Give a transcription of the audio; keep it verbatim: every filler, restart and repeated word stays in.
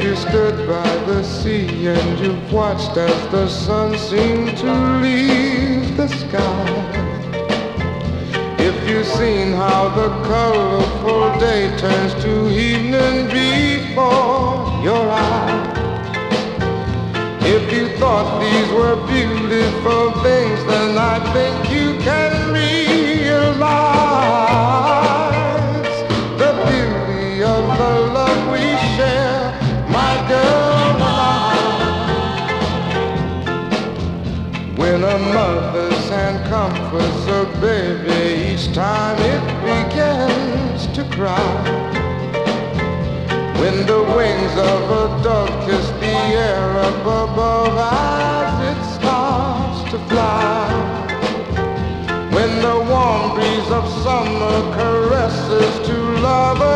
you stood by the sea and you've watched as the sun seemed to leave the sky. If you've seen how the colorful day turns to evening before your eyes. If you thought these were beautiful things, then I think you can realize the beauty of the love we share, my girl and I. When a mother's hand comforts a baby, each time it begins to cry. When the wings of a dove kiss the air up above as it starts to fly. When the warm breeze of summer caresses two lovers